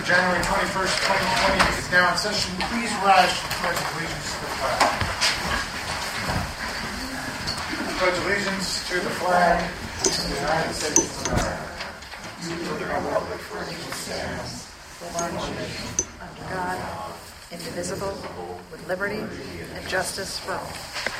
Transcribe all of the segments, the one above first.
January 21st, 2020 is now in session. Please rise to the Pledge of Allegiance to the flag. Pledge allegiance to the flag of the United States of America. To the republic for which it stands, one nation, under God, indivisible, with liberty and justice for all.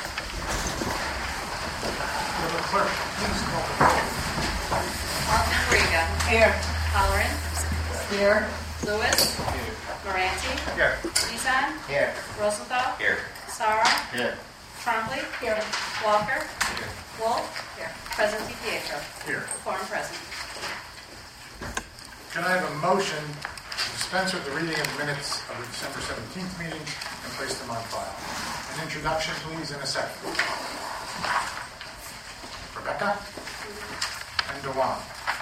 Will the clerk please call the roll? Alderman Griega. Here. Halloran. Here. Lewis. Here. Moranti. Here. Nizan. Here. Rosenthal. Here. Sarah. Here. Trombley. Here. Walker. Here. Wolf. Here. President DiPietro. Here. Quorum present. Can I have a motion to dispense with the reading of the minutes of the December 17th meeting and place them on file? An introduction, please, in a second. Rebecca and Dewan.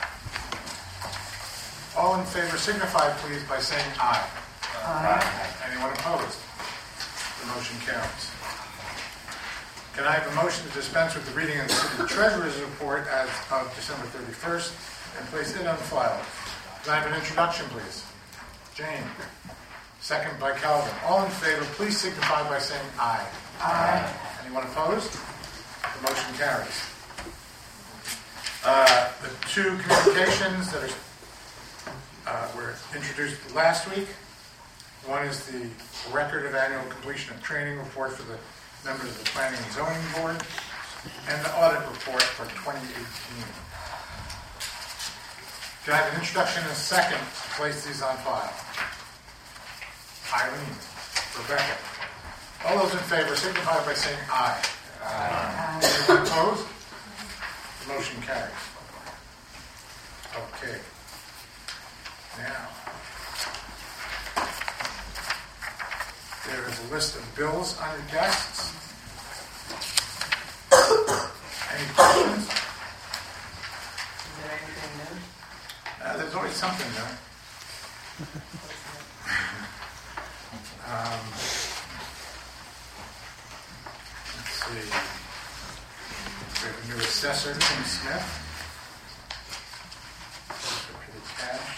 All in favor signify, please, by saying aye. Aye. Anyone opposed? The motion carries. Can I have a motion to dispense with the reading of the City Treasurer's report as of December 31st and place it on file? Can I have an introduction, please? Jane. Second by Calvin. All in favor, please signify by saying aye. Aye. Anyone opposed? The motion carries. The two communications that were introduced last week. One is the record of annual completion of training report for the members of the Planning and Zoning Board and the audit report for 2018. Can I have an introduction and a second to place these on file? Eileen. Rebecca. All those in favor signify by saying aye. Aye. Anyone opposed? The motion carries. Okay. Now, there is a list of bills on your desks. Any questions? Is there anything new? There's always something there. Let's see. We have a new assessor, Tim Smith. For the cash.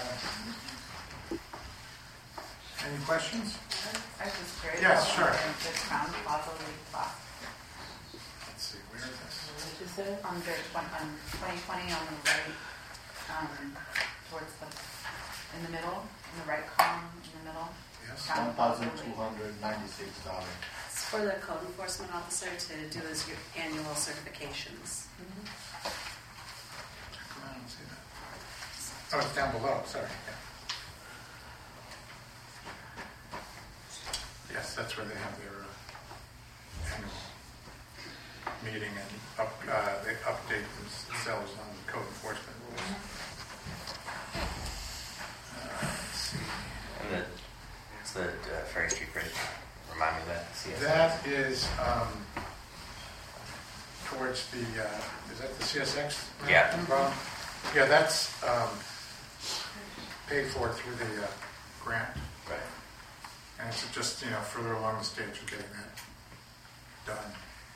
Any questions? I was just curious. Yes, sure. The Crown Plaza League Box. Let's see, where is this? What did you say? On 2020 on the right, towards the, in the middle, in the right column, in the middle. Yes. Crown Plaza League. $1,296. It's for the code enforcement officer to do his annual certifications. Come on, I don't see that. Oh, it's down below, sorry. Yeah. Yes, that's where they have their annual meeting and they update themselves on the code enforcement rules. Let's see. And it's the Ferry Street Bridge. Remind me of that. CSX. That is towards the, is that the CSX? Yeah. Yeah, that's paid for through the grant. Right. And it's just, further along the stage of getting that done.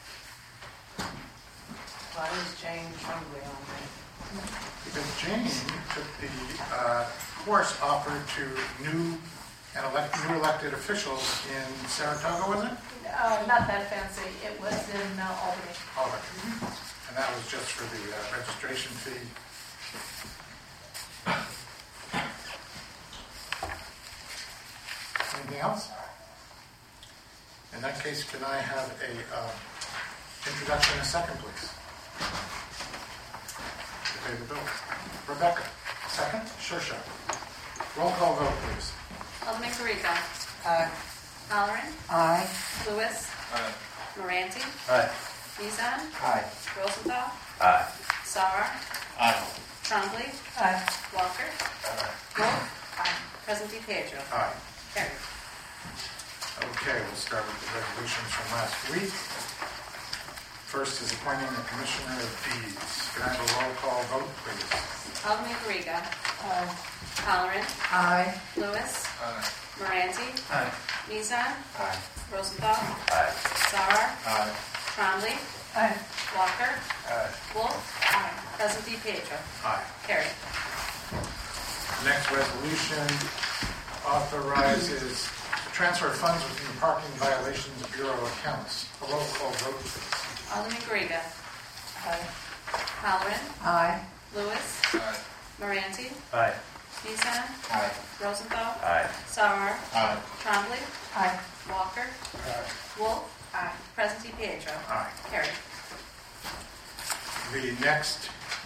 Why was Jane Trombley on there? Because Jane took the course offered to new elected officials in Saratoga, was it? Not that fancy. It was in Albany. Albany. And that was just for the registration fee. Anything else? In that case, can I have a introduction and a second, please? To pay the bill. Rebecca, second? Sure. Roll call vote, please. Alderman Griega. Aye. Halloran. Aye. Lewis. Aye. Moranti. Aye. Nizan. Aye. Rosenthal. Aye. Sarah. Aye. Trombley. Aye. Walker. Wolf. President DiPietro. Aye. Carried. Okay, we'll start with the resolutions from last week. First is appointing a commissioner of deeds. Can I have a roll call vote, please? Alderman Griega. Aye. Halloran. Aye. Lewis. Aye. Moranti. Aye. Nizan. Aye. Rosenthal. Aye. Sarah. Aye. Trombley. Aye. Walker. Aye. Wolf. President DiPietro. Aye. Carried. Next resolution authorizes transfer of funds within the Parking Violations Bureau accounts. A roll call vote, please. Alderman Griega. Aye. Halleran. Aye. Lewis. Aye. Moranti. Aye. Nissan. Aye. Rosenthal. Aye. Sauer. Aye. Trombley. Aye. Walker. Wolf. Presley Pietro. Aye. Carried. The next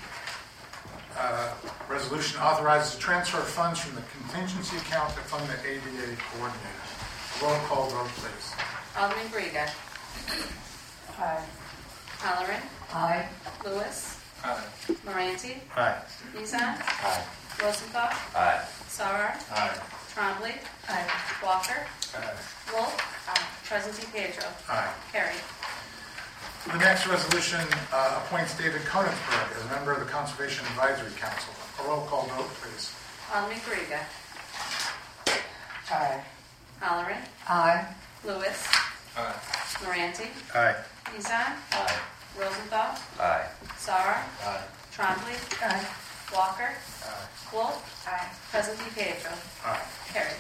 resolution authorizes the transfer of funds from the contingency account to fund the ADA coordinator. Roll call vote, please. Alderman Griega. Aye. Halleran. Aye. Lewis. Aye. Moranti. Aye. Nissan. Aye. Rosenthal. Aye. Sauer. Aye. Trombley. Aye. Walker. Aye. Wolf. Presley Pietro. Aye. Carried. The next resolution appoints David Konigsberg as a member of the Conservation Advisory Council. A roll call vote, please. Alderman Griega. Aye. Halleran. Aye. Lewis. Aye. Moranti. Aye. Nissan. Aye. Rosenthal. Aye. Sauer. Aye. Trombley. Aye. Walker. Aye. Wolf. Presley Pietro. Aye. Carried.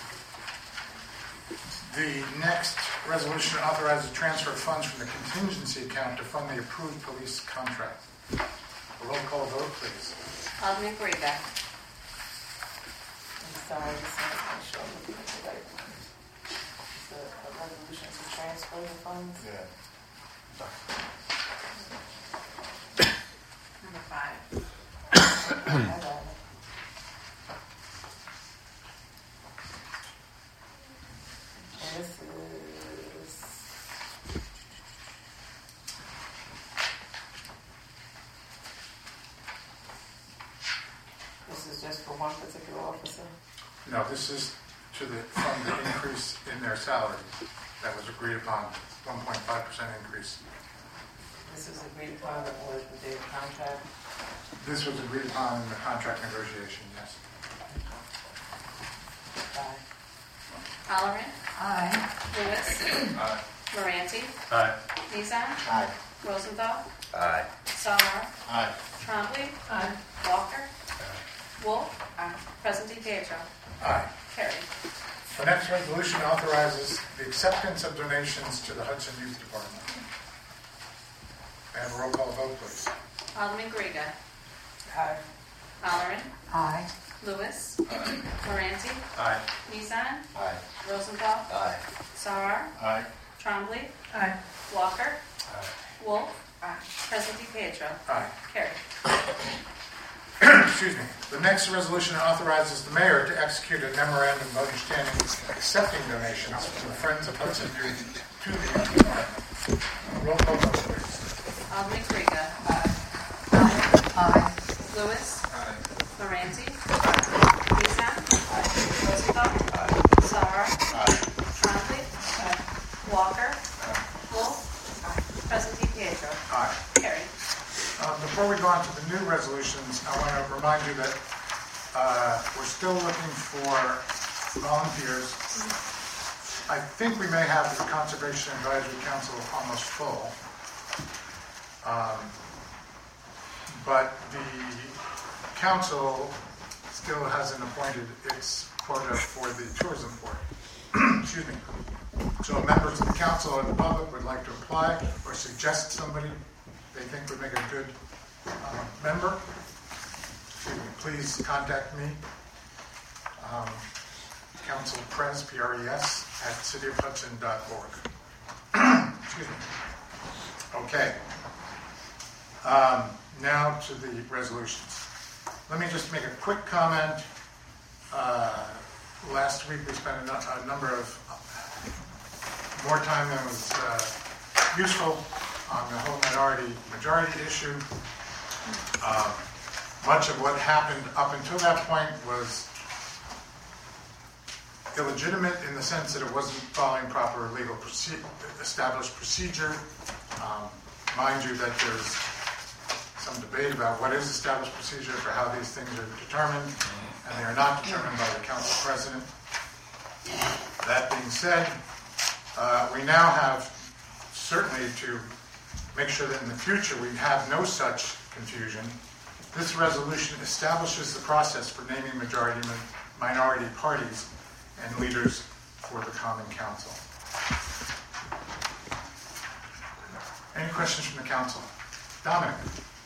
The next resolution authorizes transfer of funds from the contingency account to fund the approved police contract. A roll call vote, please. Alderman Griega. I'm sorry, just want to make sure I'm looking at the right one. The resolution to transfer the funds. Yeah. Number 5. I got it. And this is... This is just for one particular officer? No, this is to fund the increase in their salary that was agreed upon, 1.5% increase. This is agreed upon with the contract? This was agreed upon in the contract negotiation, yes. Aye. Halleran. Aye. Lewis. Aye. Moranti. Aye. Nissan. Aye. Rosenthal. Aye. Sauer. Aye. Trombley. Aye. Walker. Wolf. Presley Pietro. Aye. Carried. The next resolution authorizes the acceptance of donations to the Hudson Youth Department. May I have a roll call vote, please? Alderman Griega. Aye. Halleran. Aye. Lewis. Moranti. Aye. Nissan. Aye. Rosenthal. Aye. Sauer. Aye. Trombley. Aye. Walker. Wolf. Presley Pietro. Aye. Carried. Excuse me. The next resolution authorizes the mayor to execute a memorandum of understanding accepting donations from the Friends of Hudson Youth to the Youth Department. Roll call vote, please. Alderman Griega. Aye. Lewis. Aye. Moranti. Nissan. Rosenthal. Sauer. Aye. Trombley. Walker. Wolf. Presley Pietro. Aye. Carried. Before we go on to the new resolutions, I want to remind you that we're still looking for volunteers. I think we may have the Conservation Advisory Council almost full. But the council still hasn't appointed its quota for the tourism board. Excuse me. So members of the council and the public would like to apply or suggest somebody they think would make a good member, please contact me, Council Pres, P-R-E-S, at cityofhudson.org. Excuse me. Okay. Now to the resolutions. Let me just make a quick comment. Last week we spent a number of more time than was useful on the whole minority-majority issue. Much of what happened up until that point was illegitimate in the sense that it wasn't following proper legal established procedure. Mind you that there's some debate about what is established procedure for how these things are determined, and they are not determined by the council president. That being said, we now have certainly to make sure that in the future we have no such confusion. This resolution establishes the process for naming minority parties and leaders for the Common Council. Any questions from the council? Dominic?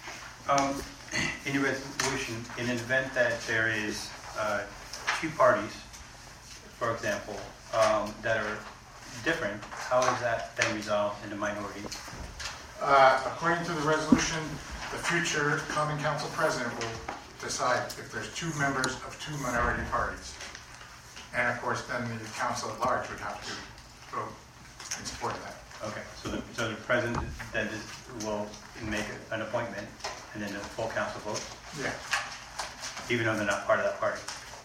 In your resolution, in an event that there is two parties, for example, that are different, how is that then resolved in the minority? According to the resolution, the future Common Council president will decide if there's two members of two minority parties. And of course, then the council at large would have to vote in support of that. Okay, so the president then will make an appointment, and then the full council votes, Yeah. even though they're not part of that party?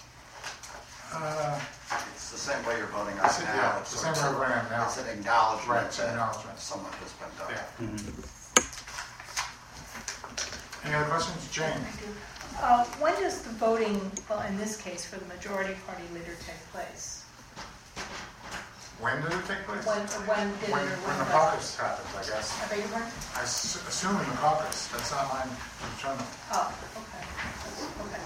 It's the same way you're voting on It's- now. yeah, it's the same way we're voting on now. It's an acknowledgement Right, it's an that acknowledgement. someone has been done. Yeah. Mhm. Any other questions? Jane? When does the voting, well, in this case, for the majority party leader take place? When did it take place? When did it or When the when caucus happens, I guess. I beg your pardon? I assume in the caucus. That's not mine to determine. Oh, okay. Okay.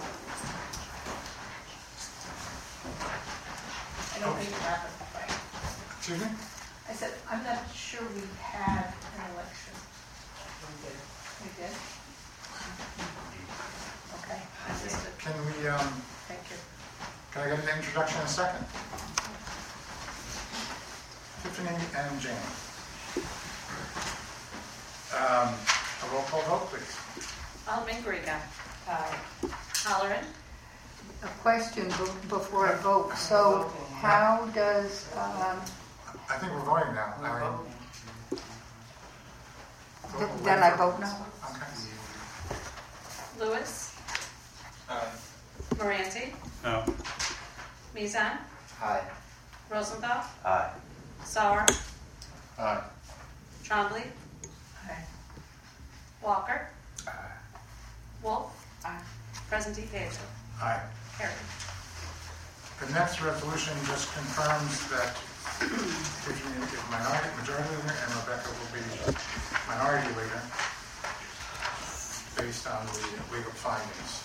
I don't think it happened, right? Excuse me? I said, I'm not sure we had an election. We did? Okay, understood. Can we, Thank you. can I get an introduction in a second? Tiffany and Jane. A roll call vote, please. Alderman Griega. Halleran. A question before I vote. So how does, I think we're voting now. then I vote no? Okay. Lewis. Moranti. No. Mizan. Aye. Rosenthal. Aye. Sauer. Aye. Trombley. Aye. Walker. Wolf. Aye. Presentee Pedro. Aye. Carried. The next resolution just confirms that Tiffany is majority leader and Rebecca will be minority leader based on the legal findings.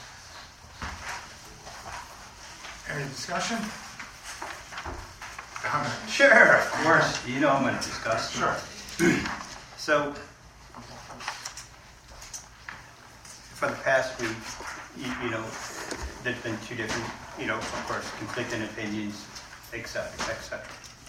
Any discussion? Dominic? Sure, of course. You know I'm going to discuss. Sure. So, for the past week, you know, there's been two different, you know, of course, conflicting opinions, et cetera, et cetera.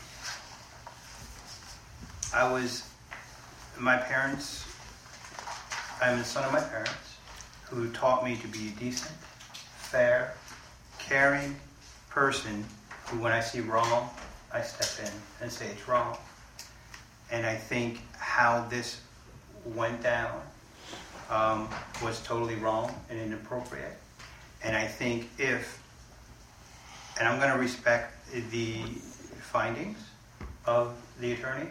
My parents, I'm the son of my parents, who taught me to be a decent, fair, caring person who, when I see wrong, I step in and say it's wrong. And I think how this went down was totally wrong and inappropriate. And I think and I'm going to respect the findings of the attorney.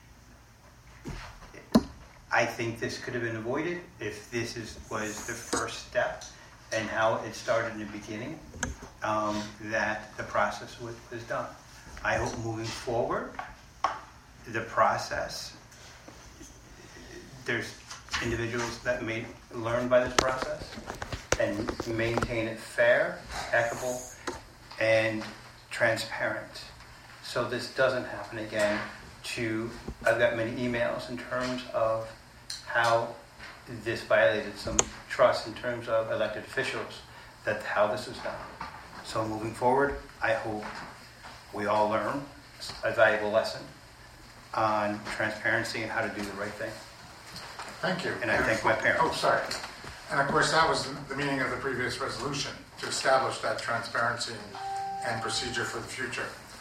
I think this could have been avoided if this was the first step and how it started in the beginning, that the process was done. I hope moving forward, the process, there's individuals that may learn by this process and maintain it fair, equitable, and transparent. So this doesn't happen again. I've got many emails in terms of how this violated some trust in terms of elected officials, that how this is done. So moving forward, I hope we all learn a valuable lesson on transparency and how to do the right thing. Thank you. And I thank my parents. Oh, sorry. And of course, that was the meaning of the previous resolution, to establish that transparency and procedure for the future.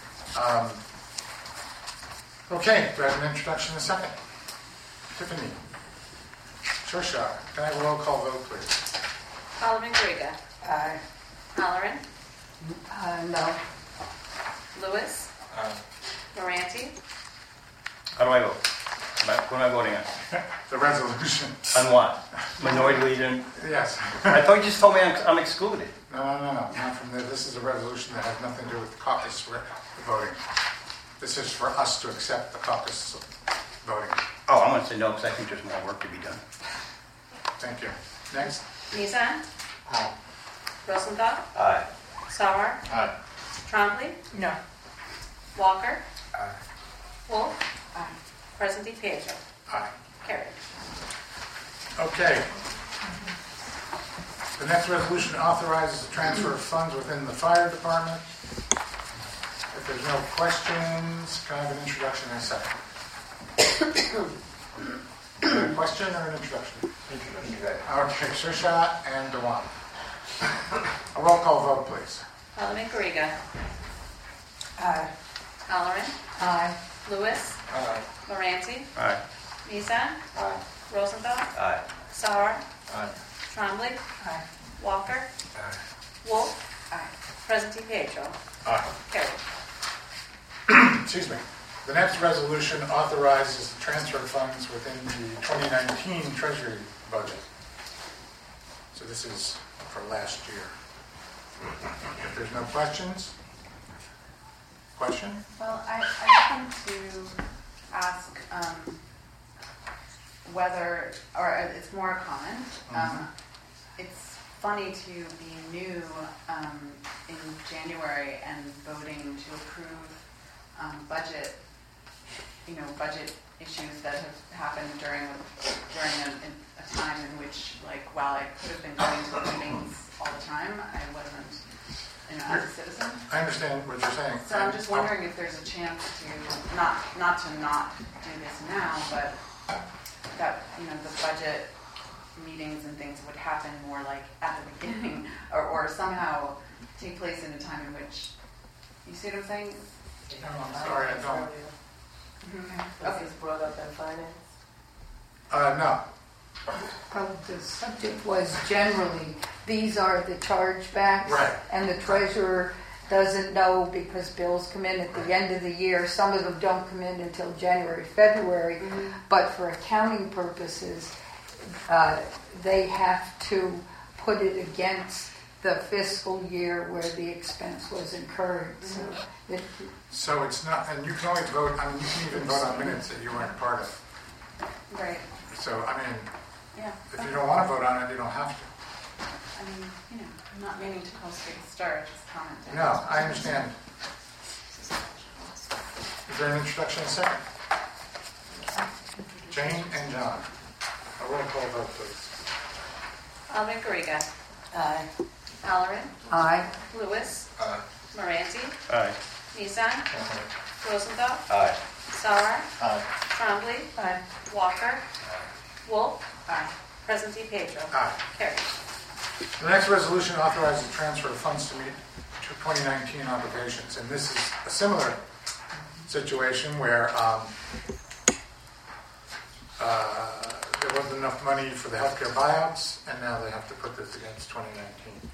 Okay, do I have an introduction in a second? Tiffany. Trisha, can I have a roll call vote, please? Alderman Griega. Aye. Halleran. No. Lewis. Moranti. How do I vote? What am I voting on? The resolution. On what? Minority leader? Yes. I thought you just told me I'm excluded. No, not from there. This is a resolution that has nothing to do with the caucus voting. This is for us to accept the caucus voting. Oh, I'm going to say no because I think there's more work to be done. Thank you. Next. Nissan. Aye. Rosenthal. Aye. Sauer. Aye. Trombley. No. Walker. Aye. Wolf. Aye. Presley Pietro. Aye. Carried. Okay. The next resolution authorizes the transfer of funds within the fire department. If there's no questions, can I have an introduction in a second? A question or an introduction? Okay, Shishat and Dewan. A roll call vote, please. Alderman Garriga. Aye. Halloran. Aye. Lewis. Aye. Moranti. Aye. Nissan. Aye. Rosenthal. Aye. Sauer. Aye. Trombley. Aye. Walker. Aye. Wolf. Aye. Presley Pietro. Aye. Carried. Excuse me. The next resolution authorizes the transfer of funds within the 2019 Treasury budget. So this is for last year. If there's no questions? Question? Well, I just wanted to ask whether, or it's more a comment. It's funny to be new in January and voting to approve budget issues that have happened during a time in which, like, while I could have been going to the meetings all the time, I wasn't, as a citizen. I understand what you're saying. So I'm just wondering if there's a chance to not do this now, but that the budget meetings and things would happen more like at the beginning, or somehow take place in a time in which, you see what I'm saying? No, I'm sorry, I don't. Was this brought up in finance? No. Well, the subject was generally, these are the chargebacks. Right. And the treasurer doesn't know because bills come in at the end of the year. Some of them don't come in until January, February. But for accounting purposes, they have to put it against the fiscal year where the expense was incurred. So it's not, and you can always vote, I mean, you can even vote on minutes that you weren't part of. Right. So, I mean, Yeah. if you don't want to vote on it, you don't have to. I mean, I'm not meaning to cause a big stir, just commenting. No, I understand. Is there an introduction in a second? Jane and John. A roll call vote, please. Alderman Garriga. Aye. Halloran. Aye. Lewis. Aye. Moranti. Aye. Nissan. Rosenthal. Aye. Sauer. Aye. Trombley. Aye. Walker. Wolf. Aye. Presley Pietro. Aye. Carried. The next resolution authorizes the transfer of funds to meet 2019 obligations. And this is a similar situation where there wasn't enough money for the healthcare buyouts, and now they have to put this against 2019.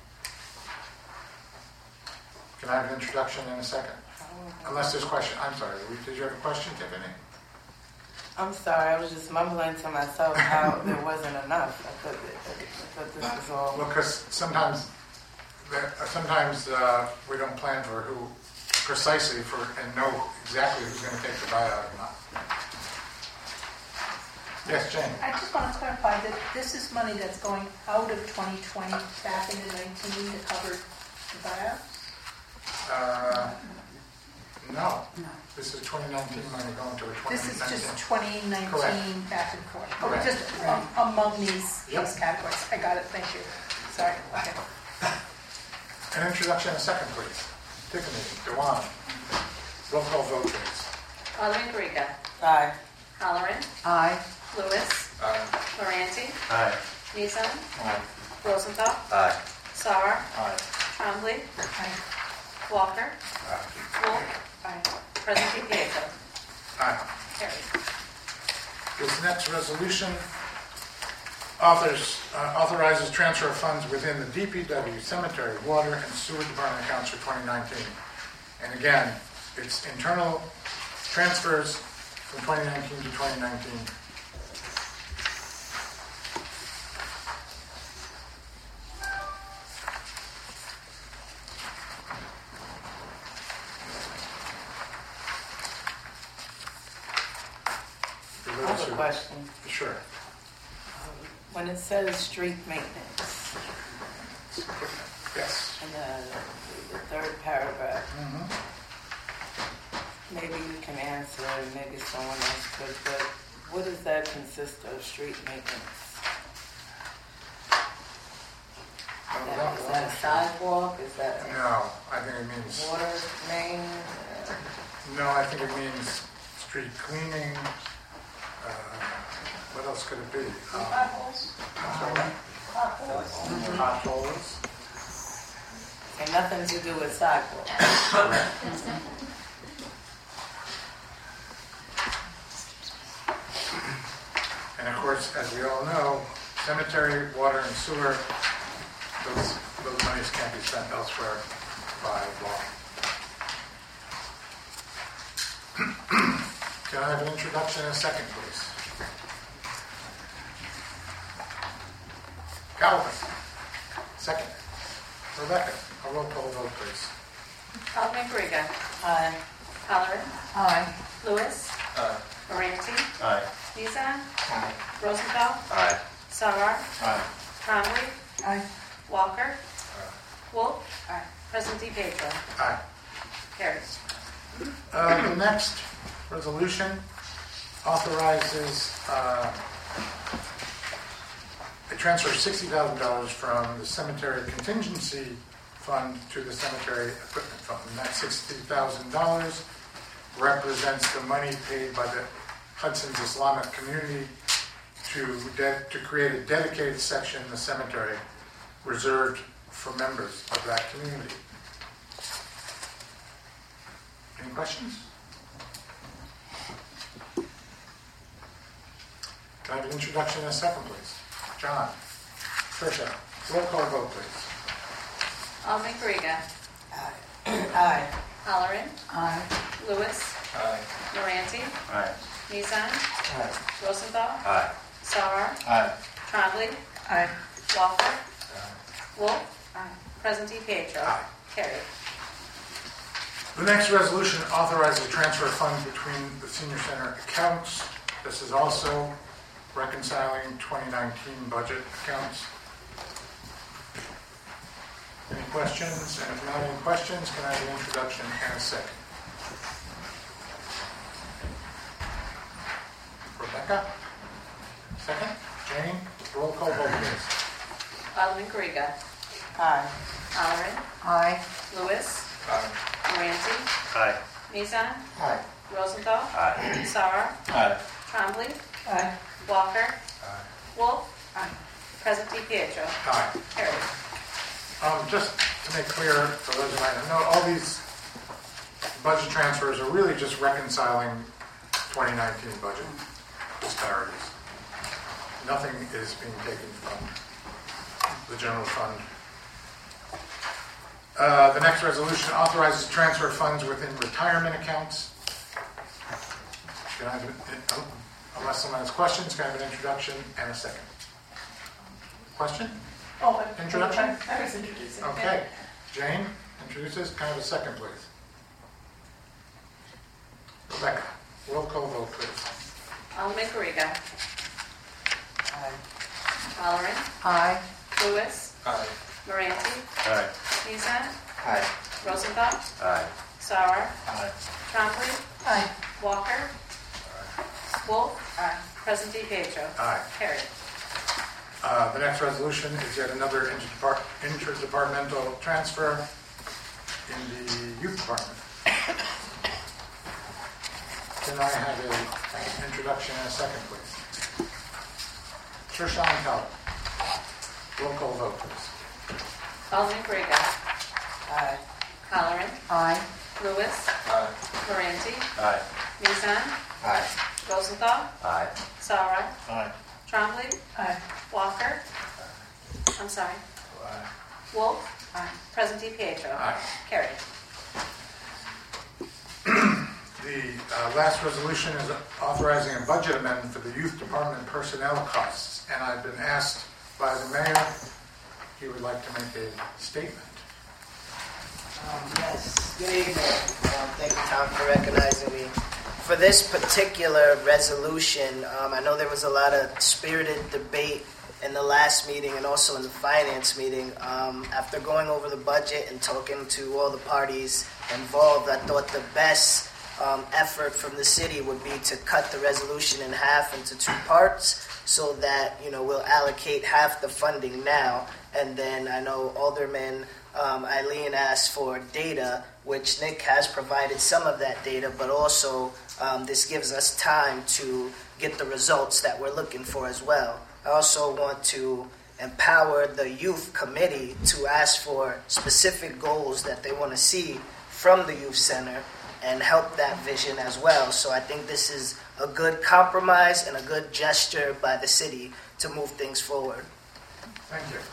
Can I have an introduction in a second? Unless there's a question. I'm sorry. Did you have a question, Tiffany? I'm sorry, I was just mumbling to myself how there wasn't enough. I thought this was all... Well, because sometimes we don't plan for who precisely for and know exactly who's going to take the buyout or not. Yes, Jane. I just want to clarify that this is money that's going out of 2020 back into 19 to cover the buyout? No. This is 2019 money going to a 2019. This is just 2019 Correct. back and forth. Correct. Just among these Yep. categories. I got it, thank you. Sorry. Okay. An introduction in a second, please. Tiffany, Dewan. Roll call vote, please. Alderman Garriga. Aye. Halloran. Aye. Lewis. Aye. Moranti. Aye. Nissan. Aye. Rosenthal. Aye. Sauer. Aye. Trombley. Aye. Walker. Aye. Wolf. Aye. Presley Pietro. Aye. Carried. This next resolution authorizes transfer of funds within the DPW, cemetery, water, and sewer department accounts for 2019. And again, it's internal transfers from 2019 to 2019. I have a question. Sure. When it says street maintenance Yes. in the third paragraph, Mhm. maybe you can answer and maybe someone else could, but what does that consist of, street maintenance? Is that a sidewalk? Is that a No, I think it means, water main? no, I think it means street cleaning. What else could it be? Potholes? I'm sorry, what? Potholes. And nothing to do with sidewalk. And of course, as we all know, cemetery, water, and sewer, those monies can't be spent elsewhere by law. Can I have an introduction and a second, please? Calvin, second. Rebecca, a roll call vote, please. Alderman Garriga. Aye. Halleran. Aye. Lewis. Aye. Moranti. Aye. Mizan. Aye. Rosenthal. Aye. Sarar. Aye. Trombley. Aye. Walker. Wolf. Aye. President DePietro. Aye. Carries. The next resolution authorizes a transfer of $60,000 from the cemetery contingency fund to the cemetery equipment fund. And that $60,000 represents the money paid by the Hudson's Islamic community to create a dedicated section in the cemetery reserved for members of that community. Any questions? Can I have an introduction and a second, please? John, Tricia, roll call vote, please. Alderman Garriga. Aye. Halleran. Aye. Lewis. Aye. Moranti. Aye. Mizan. Aye. Rosenthal. Aye. Sarar. Aye. Trombley. Aye. Walker. Wolf. Aye. President DePietro. Aye. Carried. The next resolution authorizes a transfer of funds between the senior center accounts. This is also reconciling 2019 budget accounts. Any questions? And if not any questions, can I have an introduction and a second? Rebecca? Second? Jane? Roll call vote, please. Alderman Garriga. Aye. Halleran. Aye. Lewis. Aye. Moranti. Aye. Mizan. Aye. Rosenthal. Aye. Sarar. Aye. Trombley. Aye. Walker. Wolf. Aye. President DePietro. Aye. Carried. Just to make clear for those who might not know, all these budget transfers are really just reconciling 2019 budget disparities. Nothing is being taken from the general fund. The next resolution authorizes transfer of funds within retirement accounts. Can I have unless someone has questions, can I have an introduction and a second? Question? Oh, Introduction? I was introducing. Okay. Jane, introduces. Can I have a second, please? Rebecca, roll call vote, please. Alderman Garriga. Aye. Halleran. Aye. Lewis. Aye. Moranti. Aye. Mizan. Aye. Rosenthal. Aye. Sarar. Aye. Trombley. Aye. Walker. Wolf. Aye. President DePietro. Aye. Carried. The next resolution is yet another interdepartmental transfer in the youth department. Can I have an introduction and a second, please? Trisha and Calvin. Roll call vote, please. Alderman Garriga. Aye. Halleran. Aye. Lewis. Aye. Moranti. Aye. Mizan. Aye. Rosenthal. Aye. Sarar. Aye. Trombley. Aye. Walker. I'm sorry. Aye. Wolf. Aye. President DePietro. Aye. Carried. The last resolution is authorizing a budget amendment for the youth department personnel costs. And I've been asked by the mayor, he would like to make a statement. Yes, good evening. Thank you, Tom, for recognizing me. For this particular resolution, I know there was a lot of spirited debate in the last meeting and also in the finance meeting, after going over the budget and talking to all the parties involved, I thought the best effort from the city would be to cut the resolution in half into 2 parts, so that we'll allocate half the funding now, and then I know Alderman Eileen asked for data, which Nick has provided some of that data, but also this gives us time to get the results that we're looking for as well. I also want to empower the youth committee to ask for specific goals that they want to see from the youth center and help that vision as well. So I think this is a good compromise and a good gesture by the city to move things forward. Thank you.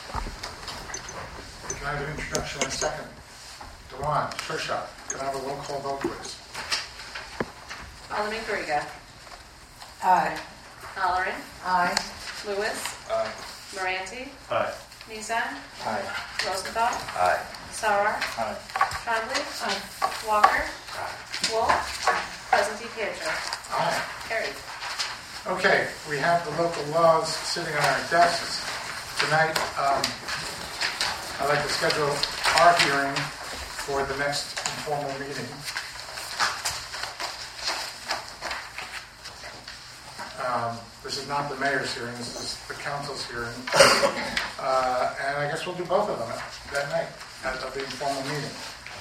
Can I have an introduction in a second? Dewan, Shershot, can I have a roll call vote, please? Alderman Garriga. Aye. Halloran. Aye. Lewis. Aye. Moranti. Aye. Nissan. Aye. Rosenthal. Aye. Sauer. Aye. Trombley. Walker. Wolf. President Pietro. Aye. Carried. Okay, we have the local laws sitting on our desks. Tonight, I'd like to schedule our hearing for the next informal meeting. This is not the mayor's hearing, this is the council's hearing. And I guess we'll do both of them that night at the informal meeting.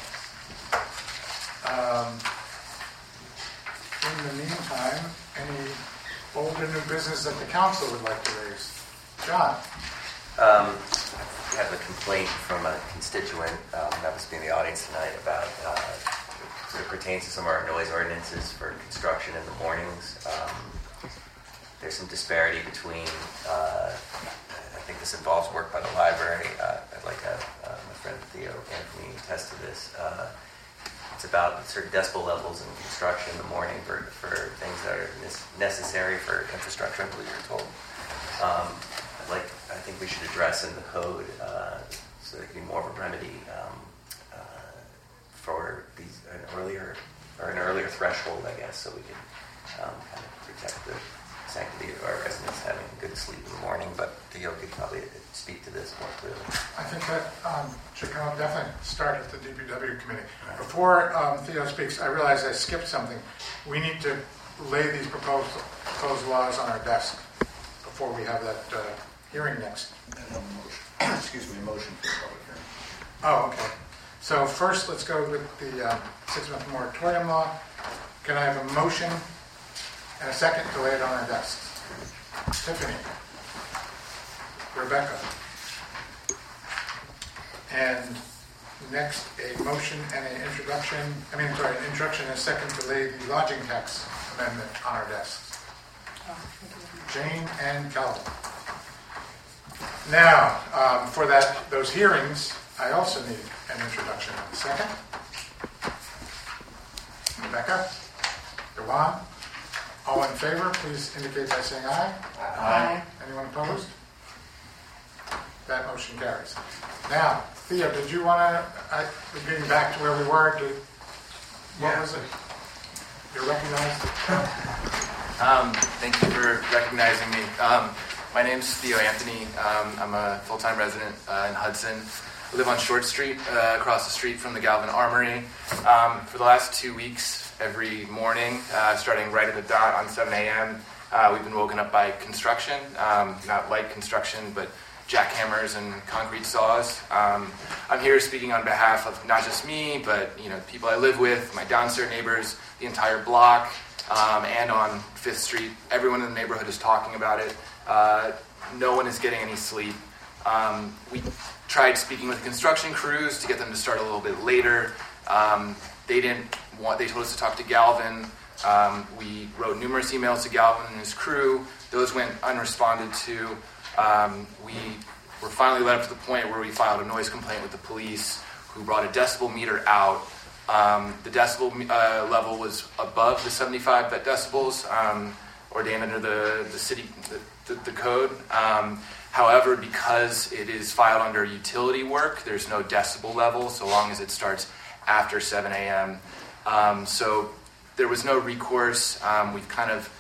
In the meantime, any old or new business that the council would like to raise? John? I have a complaint from a constituent that was in the audience tonight about it pertains to some of our noise ordinances for construction in the mornings. There's some disparity between, I think this involves work by the library. I'd like to have my friend Theo Anthony attest to this. It's about certain decibel levels in construction in the morning for things that are necessary for infrastructure, I believe you're told. I think we should address in the code so there can be more of a remedy for an earlier threshold, I guess, so we can kind of protect the sanctity of our residents having a good sleep in the morning. But Theo could probably speak to this more clearly. I think that should come up, definitely start at the DPW committee. Before Theo speaks, I realize I skipped something. We need to lay these proposed laws on our desk before we have that hearing next. Excuse me, motion for public hearing. Oh, okay. So first, let's go with the 6-month moratorium law. Can I have a motion and a second to lay it on our desks? Tiffany. Rebecca. And next, a motion and an introduction and a second to lay the lodging tax amendment on our desks. Jane and Calvin. Now, for those hearings, I also need an introduction and a second. Rebecca? Dewan? All in favor, please indicate by saying aye. Aye. Anyone opposed? That motion carries. Now, Theo, did you want to, getting back to where we were, what was it? You're recognized? Thank you for recognizing me. My name's Theo Anthony. I'm a full-time resident in Hudson. I live on Short Street, across the street from the Galvin Armory. For the last 2 weeks, every morning, starting right at the dot on 7 a.m., we've been woken up by construction, not light construction, but jackhammers and concrete saws. I'm here speaking on behalf of not just me, but people I live with, my downstairs neighbors, the entire block, and on 5th Street. Everyone in the neighborhood is talking about it. No one is getting any sleep. We tried speaking with construction crews to get them to start a little bit later. They told us to talk to Galvin. We wrote numerous emails to Galvin and his crew. Those went unresponded to. We were finally led up to the point where we filed a noise complaint with the police, who brought a decibel meter out. The decibel level was above the 75 decibels ordained under the city, the code. However, because it is filed under utility work, there's no decibel level so long as it starts after 7 a.m. So there was no recourse. We've kind of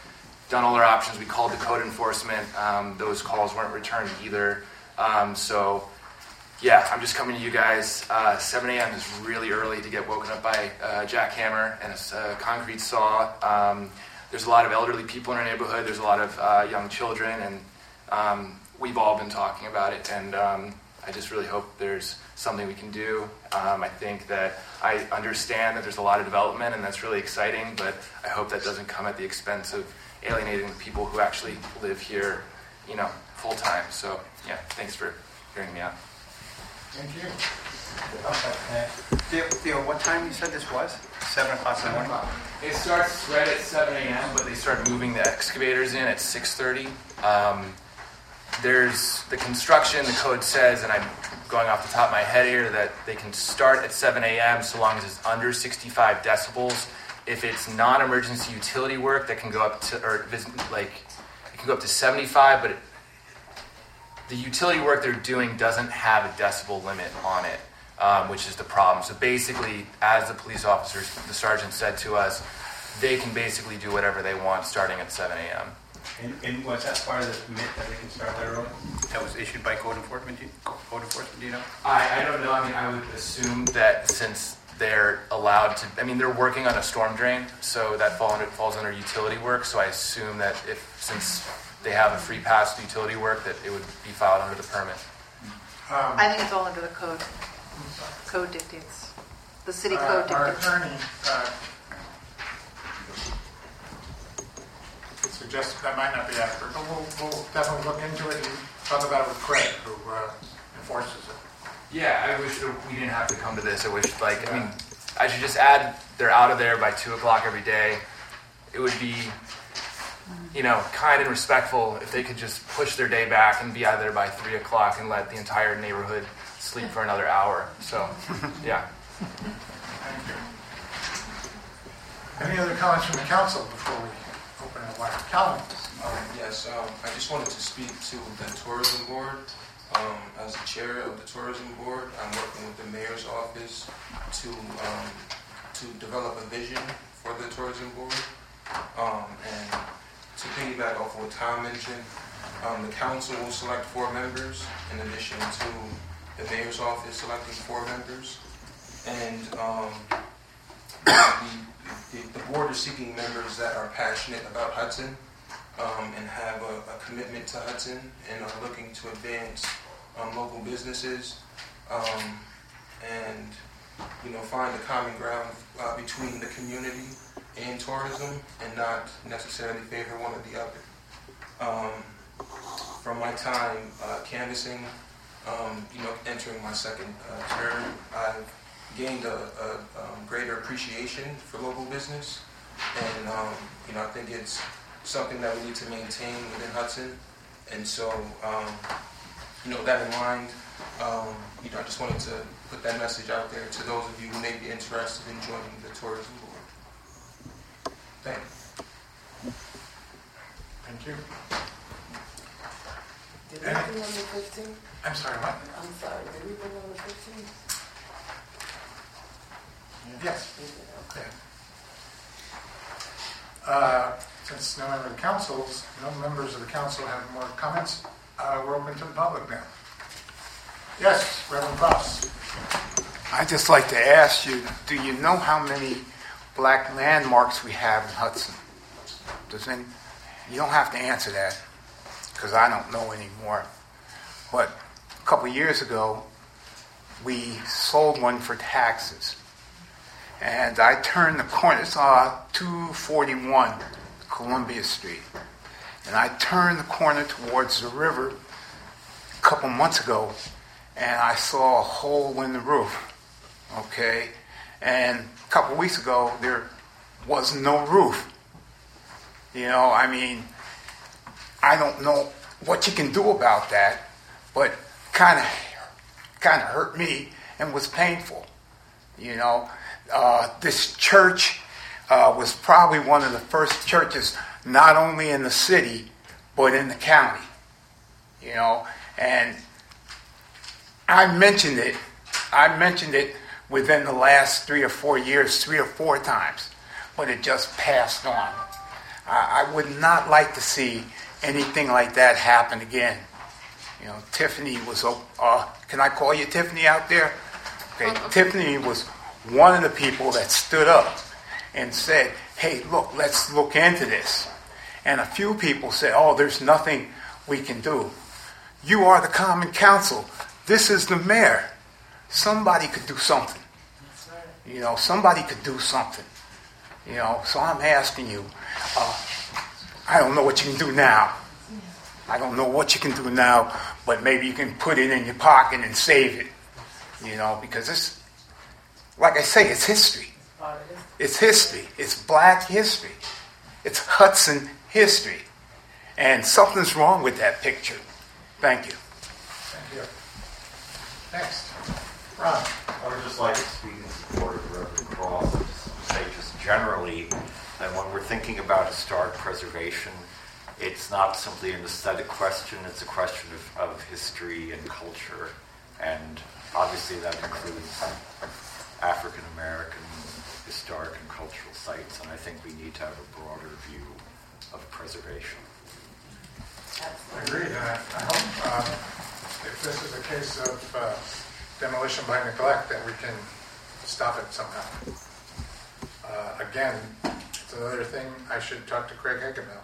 done all our options. We called the code enforcement. Those calls weren't returned either. So, yeah, I'm just coming to you guys. 7 a.m. is really early to get woken up by a jackhammer and a concrete saw. There's a lot of elderly people in our neighborhood. There's a lot of young children, and we've all been talking about it. And I just really hope there's something we can do. I think that I understand that there's a lot of development, and that's really exciting, but I hope that doesn't come at the expense of alienating the people who actually live here, full time. So, yeah, thanks for hearing me out. Thank you. Theo, what time you said this was? 7 o'clock in the morning? It starts right at 7 a.m., but they start moving the excavators in at 6:30. There's the construction, the code says, and I'm going off the top of my head here, that they can start at 7 a.m. so long as it's under 65 decibels. If it's non-emergency utility work, that can go up to, it can go up to 75, but the utility work they're doing doesn't have a decibel limit on it, which is the problem. So basically, as the police officers, the sergeant said to us, they can basically do whatever they want starting at 7 a.m. And was that part of the permit that they can start that early? That was issued by code enforcement, do you know? I don't know. I mean, I would assume that since they're allowed to, they're working on a storm drain, so that falls under utility work. So I assume that since they have a free pass to utility work, that it would be filed under the permit. I think it's all under the code. Code dictates. The city code dictates. Our attorney suggested that might not be accurate, but we'll definitely look into it and talk about it with Craig, who enforces it. Yeah, I wish we didn't have to come to this. I wish, I should just add they're out of there by 2 o'clock every day. It would be, kind and respectful if they could just push their day back and be out of there by 3 o'clock and let the entire neighborhood sleep for another hour. So, yeah. Thank you. Any other comments from the council before we open it wide? Calvin? Yes, I just wanted to speak to the tourism board. As the chair of the tourism board, I'm working with the mayor's office to develop a vision for the tourism board. And to piggyback off what Tom mentioned, the council will select 4 members in addition to the mayor's office selecting 4 members. And the board is seeking members that are passionate about Hudson and have a commitment to Hudson and are looking to advance local businesses and find a common ground between the community and tourism and not necessarily favor one or the other. From my time canvassing, entering my second term, I've gained a greater appreciation for local business, and I think it's something that we need to maintain within Hudson. And so, that in mind, I just wanted to put that message out there to those of you who may be interested in joining the tourism board. Thank you. Thank you. Did we bring on the 15th? I'm sorry, what? I'm sorry, did we bring on the 15th? Yes. Okay. Since no members of the council have more comments, we're open to the public now. Yes, Reverend Cross. I'd just like to ask you, do you know how many black landmarks we have in Hudson? You don't have to answer that, because I don't know anymore. But a couple of years ago, we sold one for taxes. And I turned the corner, it's 241 Columbia Street. And I turned the corner towards the river a couple months ago, and I saw a hole in the roof, okay? And a couple weeks ago, there was no roof. I don't know what you can do about that, but kind of hurt me and was painful, This church was probably one of the first churches, not only in the city, but in the county, and I mentioned it within the last 3 or 4 years, 3 or 4 times, but it just passed on. I would not like to see anything like that happen again. You know, Tiffany was, can I call you Tiffany out there? Okay, Tiffany was one of the people that stood up and said, hey, look, let's look into this. And a few people said, oh, there's nothing we can do. You are the common council. This is the mayor. Somebody could do something. You know, somebody could do something. You know, so I'm asking you, I don't know what you can do now. I don't know what you can do now, but maybe you can put it in your pocket and save it. You know, because it's, like I say, it's history. It's history. It's black history. It's Hudson history. And something's wrong with that picture. Thank you. Thank you. Next, Ron. I would just like to speak in support of the Reverend Cross and just say just generally that when we're thinking about historic preservation, it's not simply an aesthetic question, it's a question of history and culture. And obviously that includes African American historic and cultural sites, and I think we need to have a broader view of preservation. Agreed. I hope if this is a case of demolition by neglect, that we can stop it somehow. Again, it's another thing I should talk to Craig Haig about.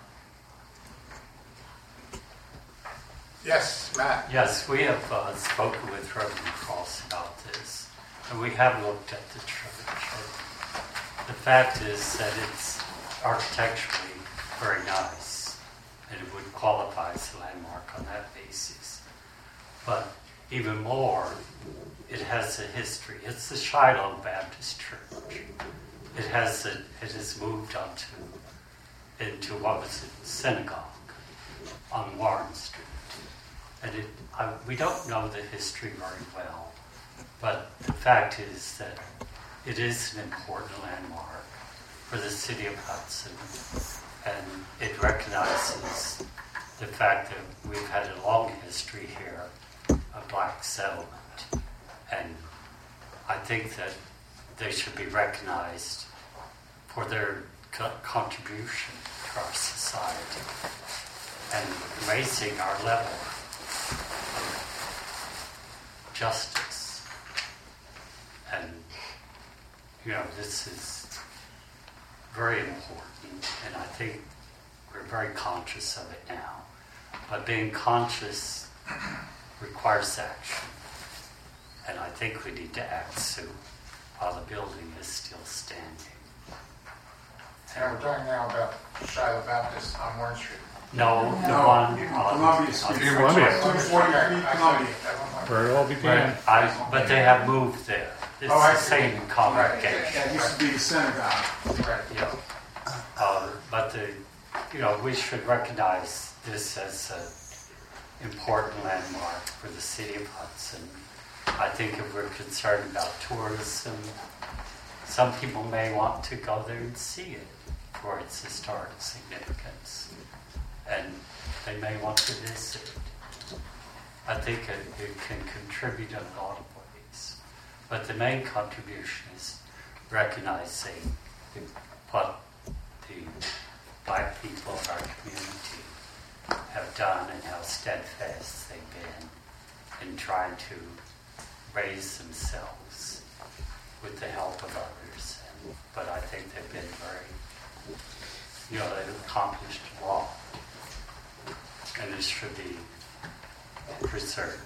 Yes, Matt. Yes, we have spoken with Reverend Cross about this, and we have looked at the church. The fact is that it's architecturally very nice, and it would qualify as a landmark on that basis. But even more, it has a history. It's the Shiloh Baptist Church. It has moved into what was a synagogue on Warren Street. And we don't know the history very well, but the fact is that it is an important landmark for the city of Hudson, and it recognizes the fact that we've had a long history here of black settlement, and I think that they should be recognized for their contribution to our society and raising our level justice. And, you know, this is very important, and I think we're very conscious of it now. But being conscious requires action, and I think we need to act soon while the building is still standing. And we're talking now about Shiloh Baptist on Warren Street. No, the one Columbia Street. Columbia. 243 Columbia. Where it all began. But they have moved there. It's the same congregation. That used to be the synagogue. Right. Yeah. But we should recognize this as an important landmark for the city of Hudson. I think if we're concerned about tourism, some people may want to go there and see it for its historic significance, and they may want to visit it. I think it can contribute in a lot of ways, but the main contribution is recognizing what the black people of our community have done and how steadfast they've been in trying to raise themselves with the help of others. But I think they've been they've accomplished a lot. And it should be preserved.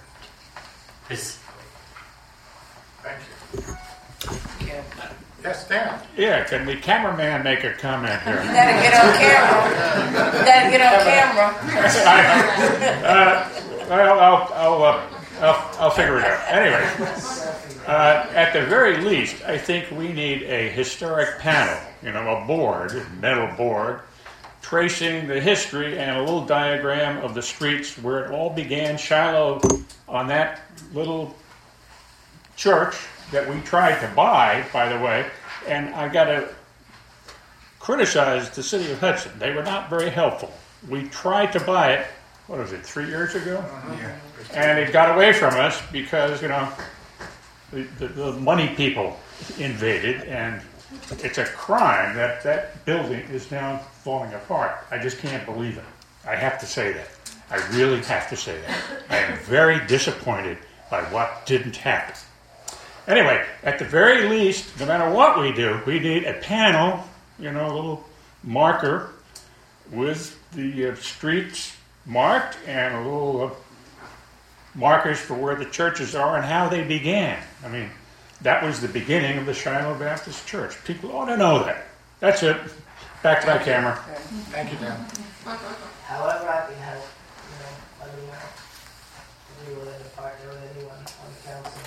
Thank you. Yes, Dan. Yeah, can the cameraman make a comment here? You gotta get on camera. You gotta get on camera. Well, I'll figure it out. Anyway, at the very least, I think we need a historic panel, a board, metal board, tracing the history and a little diagram of the streets where it all began. Shiloh, on that little church that we tried to buy, by the way, and I got to criticize the city of Hudson. They were not very helpful. We tried to buy it, 3 years ago? Yeah. And it got away from us because, the money people invaded, and it's a crime that that building is now falling apart. I just can't believe it. I have to say that. I really have to say that. I am very disappointed by what didn't happen. Anyway, at the very least, no matter what we do, we need a panel, a little marker with the streets marked and a little markers for where the churches are and how they began. I mean, that was the beginning of the Shiloh Baptist Church. People ought to know that. That's it. Back to my camera. Thank you, Dan. However I can help, let me know. Be willing to partner with anyone on the council.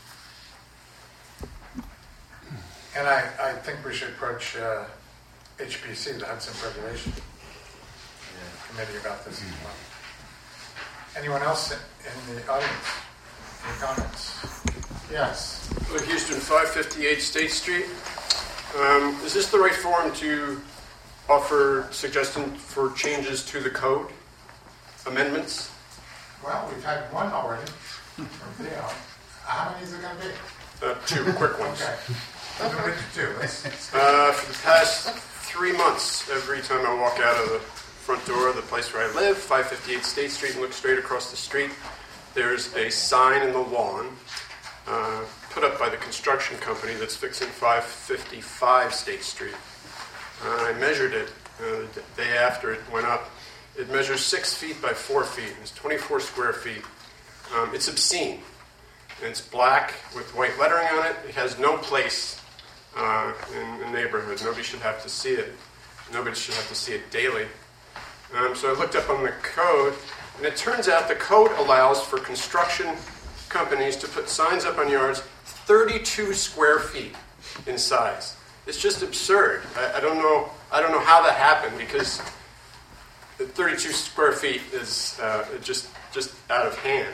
And I think we should approach HPC, the Hudson Preservation Committee, about this as well. Anyone else in the audience? Any comments? Yes. Houston, 558 State Street. Is this the right forum to offer suggestions for changes to the code? Amendments? Well, we've had one already from Theo. How many is it going to be? 2 quick ones. Okay. Let's move it to 2. For the past 3 months, every time I walk out of the front door of the place where I live, 558 State Street, and look straight across the street, there's a sign in the lawn put up by the construction company that's fixing 555 State Street. I measured it the day after it went up. It measures 6 feet by 4 feet. It's 24 square feet. It's obscene. And it's black with white lettering on it. It has no place in the neighborhood. Nobody should have to see it. Nobody should have to see it daily. So I looked up on the code, and it turns out the code allows for construction companies to put signs up on yards 32 square feet in size. It's just absurd. I don't know how that happened, because the 32 square feet is just out of hand.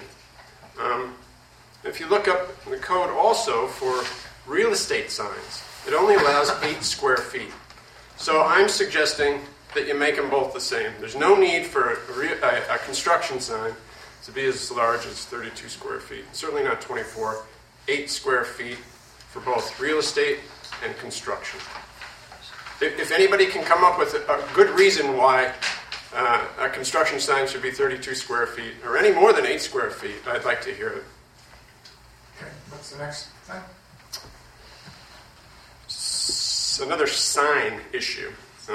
If you look up the code also for real estate signs, it only allows 8 square feet. So I'm suggesting that you make them both the same. There's no need for a construction sign to be as large as 32 square feet. Certainly not 24. 8 square feet for both real estate and construction. If anybody can come up with a good reason why a construction sign should be 32 square feet, or any more than 8 square feet, I'd like to hear it. Okay, what's the next thing? Another sign issue.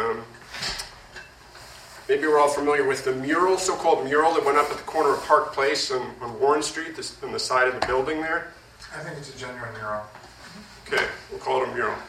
Maybe we're all familiar with the mural, so-called mural that went up at the corner of Park Place on Warren Street, on the side of the building there. I think it's a genuine mural. Okay, we'll call it a mural.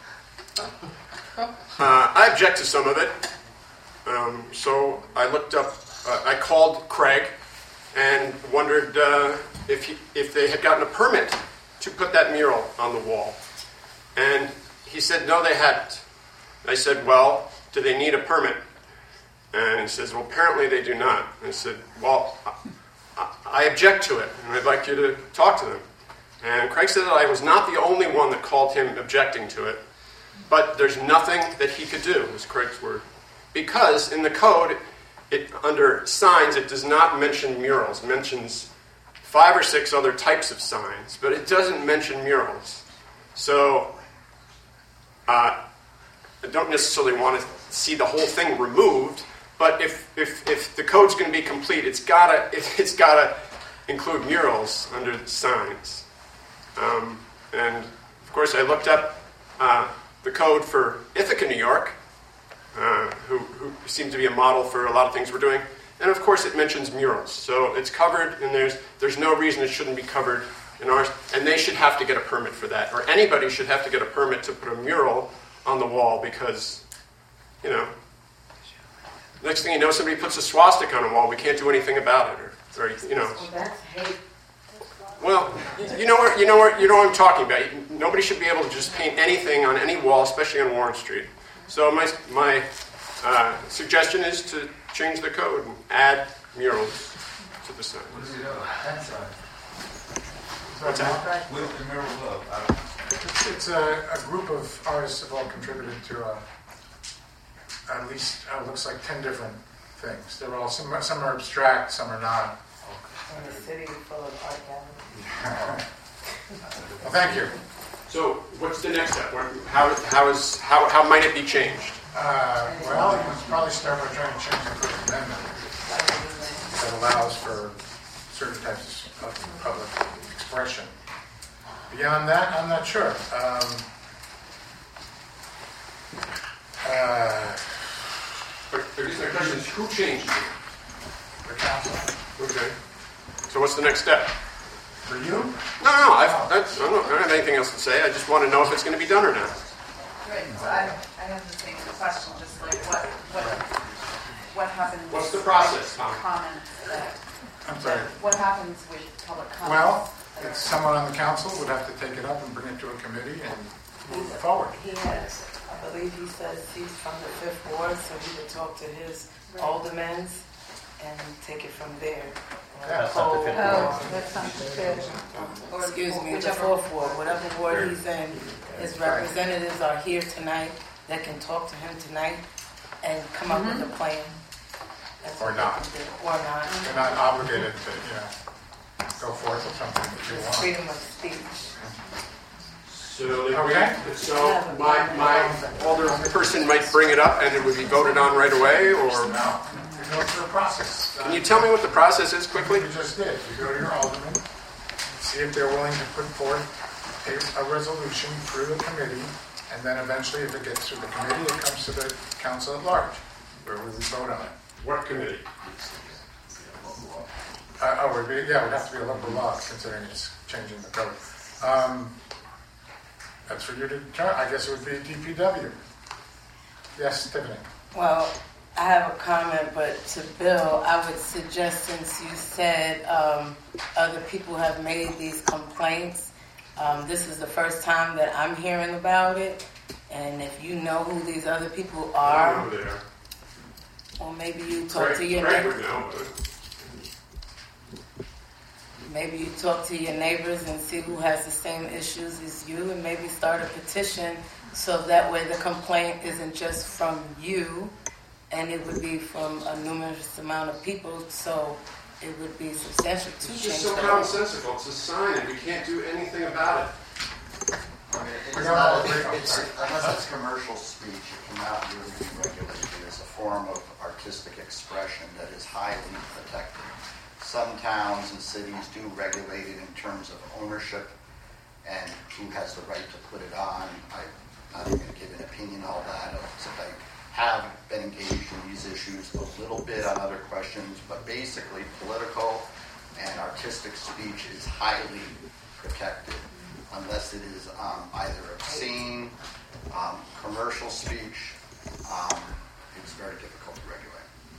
I object to some of it. So I looked up, I called Craig and wondered if they had gotten a permit to put that mural on the wall. And he said, no, they hadn't. I said, well, do they need a permit? And he says, well, apparently they do not. And I said, well, I object to it, and I'd like you to talk to them. And Craig said that I was not the only one that called him objecting to it, but there's nothing that he could do, was Craig's word. Because in the code, under signs, it does not mention murals. It mentions 5 or 6 other types of signs, but it doesn't mention murals. So I don't necessarily want to see the whole thing removed, but if the code's going to be complete, it's gotta include murals under the signs. And of course, I looked up the code for Ithaca, New York, who seemed to be a model for a lot of things we're doing. And of course, it mentions murals, so it's covered, and there's no reason it shouldn't be covered in ours. And they should have to get a permit for that, or anybody should have to get a permit to put a mural on the wall, because, next thing you know, somebody puts a swastika on a wall, we can't do anything about it, or Well, that's hate. Well, you know what I'm talking about. Nobody should be able to just paint anything on any wall, especially on Warren Street. So my suggestion is to change the code and add murals to the sign. What's that? What is the mural of? It's a group of artists have all contributed to at least looks like 10 different things. They're all some are abstract, some are not. In a city full of art galleries. Well, thank you. So what's the next step? How might it be changed? Well, you must probably start by trying to change the First Amendment that allows for certain types of public expression. Beyond that, I'm not sure. But I guess my question is, who changes it? The council. Okay. So what's the next step? For you? No, I don't have anything else to say. I just want to know if it's going to be done or not. Right, so I have the same question, just like what happens? What's the process, with Tom? comments that, I'm sorry. what happens with public comments? Well, that are- someone on the council would have to take it up and bring it to a committee and move it forward. He has, I believe he says he's from the 5th Ward, so he would talk to his aldermans and take it from there. That's not the 5th Oh, that's not the fifth. Or excuse me, the 4th Ward, whatever ward he's in, his representatives are here tonight, that can talk to him tonight and come up with a plan. That's Or what they not. can do. Or not. They're not obligated to, go forth with something that you It's want. freedom of speech. So my older person might bring it up and it would be voted on right away, or? No, you go through a process. Can you tell me what the process is quickly? You just did. You go to your alderman, see if they're willing to put forth a resolution through the committee, and then eventually, if it gets through the committee, it comes to the council at large, where we would vote on it. What committee? It would have to be a local law, considering it's changing the code. That's for you to determine. I guess it would be DPW. Yes, Tiffany. Well, I have a comment, but to Bill, I would suggest, since you said other people have made these complaints, this is the first time that I'm hearing about it. And if you know who these other people are, I don't know who they are. or maybe you talk to your Craig neighbors. would know. Maybe you talk to your neighbors and see who has the same issues as you, and maybe start a petition so that way the complaint isn't just from you, and it would be from a numerous amount of people, so it would be substantial to It's change just so the law. commonsensical. It's a sign, and we can't do anything about it. Unless it's commercial speech, it cannot really be regulated as a form of artistic expression that is highly protected. Some towns and cities do regulate it in terms of ownership and who has the right to put it on. I'm not even going to give an opinion on all that, except I have been engaged in these issues a little bit on other questions, but basically political and artistic speech is highly protected unless it is either obscene, commercial speech. It's very difficult to regulate.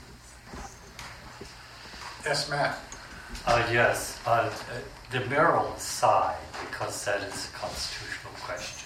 Yes, Matt. Yes. The mural aside, because that is a constitutional question,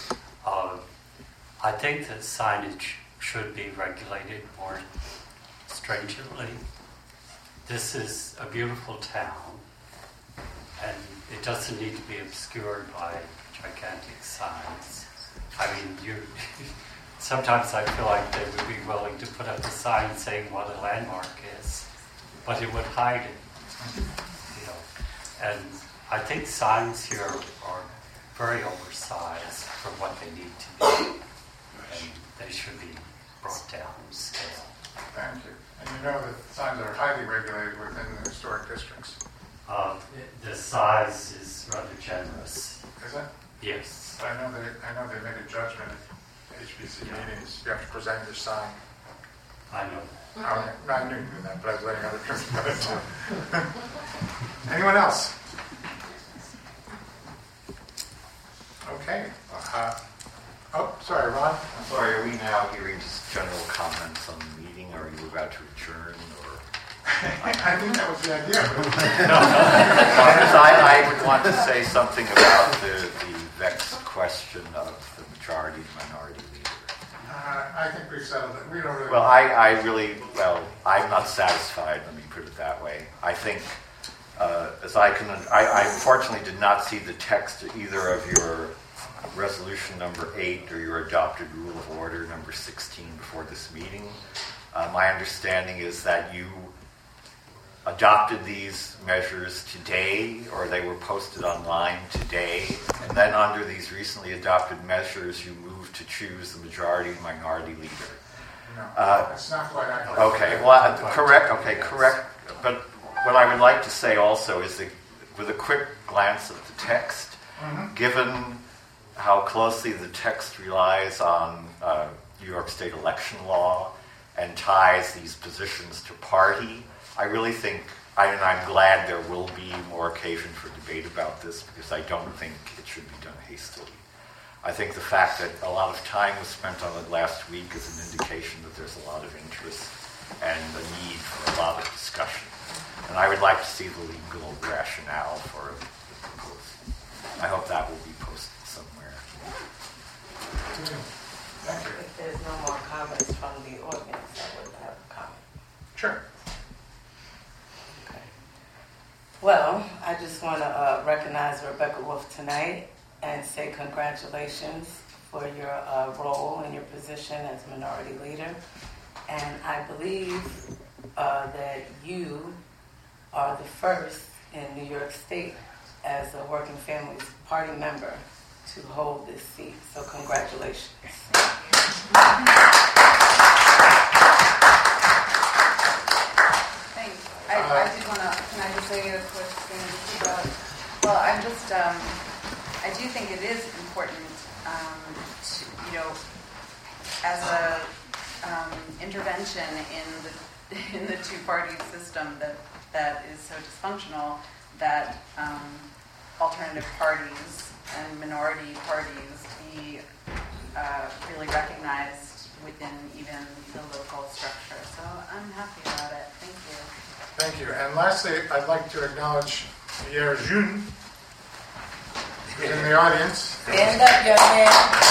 I think that signage should be regulated more stringently. This is a beautiful town, and it doesn't need to be obscured by gigantic signs. I mean, sometimes I feel like they would be willing to put up a sign saying what a landmark is, but it would hide it. And I think signs here are very oversized for what they need to be, and they should be brought down scale. Thank you. And you know that signs are highly regulated within the historic districts. The size is rather generous. Is it? Yes. I know they make a judgment at HBC meetings. You have to present your sign. I know. I knew you knew that, but I was letting other people know it too. Anyone else? Okay. Sorry, Ron. I'm sorry, are we now hearing just general comments on the meeting? Or are you about to adjourn? Or I think that was the idea. Because I would want to say something about the vexed question of the majority and minority leader. I think we've settled it. We don't really. Well, I'm not satisfied. Let me put it that way. I think, I unfortunately did not see the text of either of your resolution number 8 or your adopted rule of order number 16 before this meeting. My understanding is that you adopted these measures today, or they were posted online today, and then under these recently adopted measures, you moved to choose the majority and minority leader. No, that's not quite accurate. Okay, well, correct. Okay, correct. But what I would like to say also is that with a quick glance at the text, given how closely the text relies on New York State election law and ties these positions to party, I really think, and I'm glad there will be more occasion for debate about this, because I don't think it should be done hastily. I think the fact that a lot of time was spent on it last week is an indication that there's a lot of interest and a need for a lot of discussion. And I would like to see the legal rationale for the proposal. I hope that will be posted somewhere. Thank you. If there's no more comments from the audience, I would have a comment. Sure. Okay. Well, I just want to recognize Rebecca Wolf tonight and say congratulations for your role and your position as minority leader. And I believe that you are the first in New York State as a Working Families Party member to hold this seat. So congratulations. Thanks. I do want to, can I just say a quick thing about, well, I'm just, I do think it is important to, as a intervention in the two-party system that is so dysfunctional, that alternative parties and minority parties be really recognized within even the local structure. So I'm happy about it. Thank you. Thank you. And lastly, I'd like to acknowledge Pierre June, who's in the audience. Stand up, young man.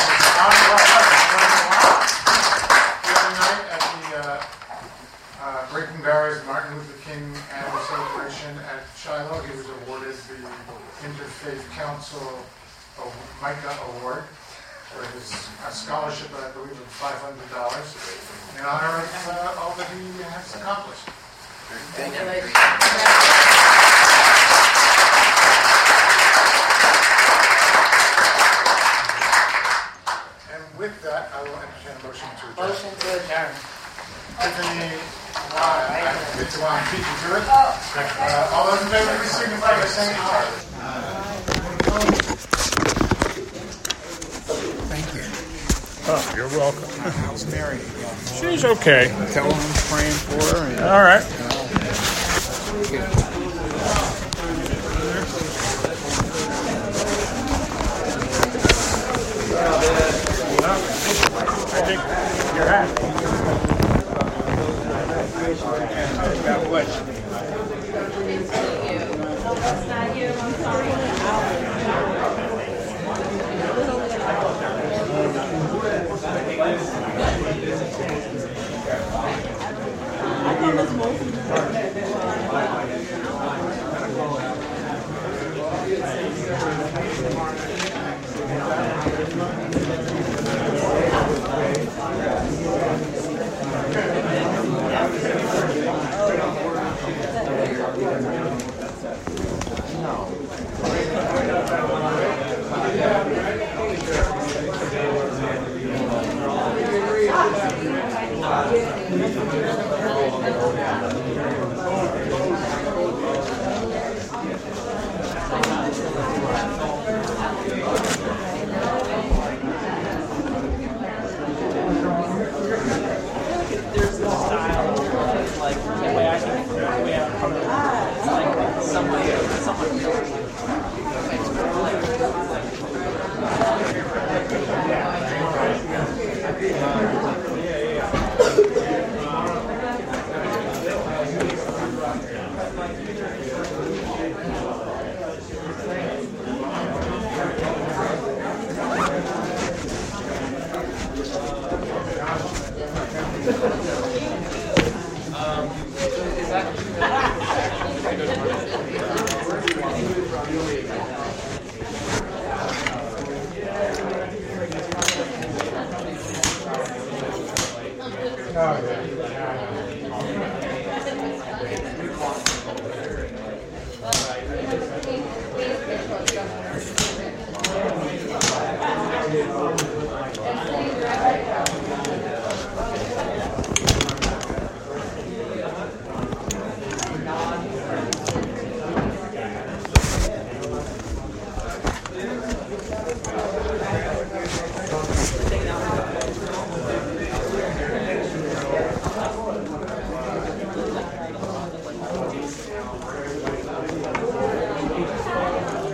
The other night at the Breaking Barriers Martin Luther King annual celebration at Shiloh, he was awarded the Interfaith Council MICA Award for his scholarship, I believe, of $500 in honor of all that he has accomplished. Thank you. And with that, I will entertain a motion to adjourn. Motion to adjourn. Tiffany, did you want to beat you to it? All those in favor, please signify by saying aye. Thank you. Oh, you're welcome. How's Mary? She's okay. Tell her I'm praying for her. And, All right. I think you're happy. God bless you. That's not you. I'm sorry.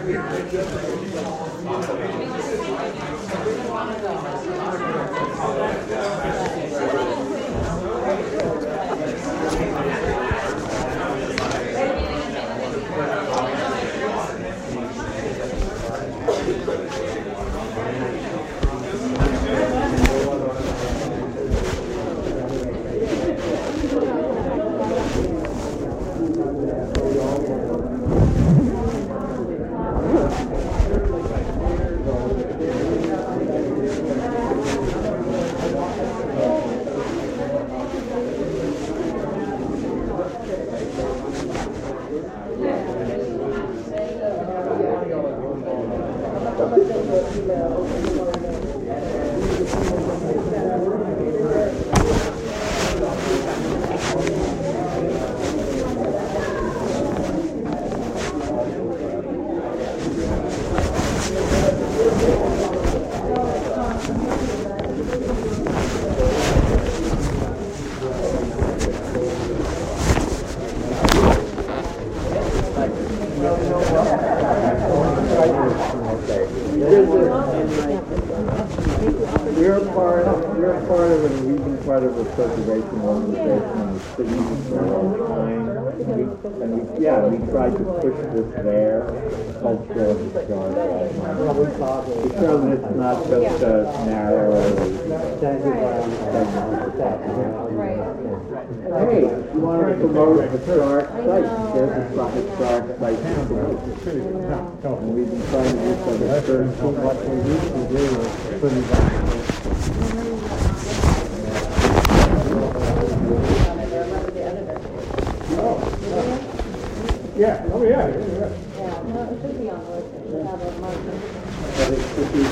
We're part of it, and we've been part of a preservation organization in the city for a long time. We try to push this there, cultural and historic. Because it's not just a narrow. Hey, you want to promote a historic site? There's a historic site. And we've been trying to do so. What we used to do was put it back. Yeah, oh yeah. But it should be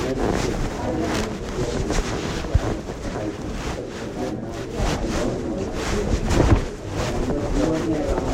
interesting.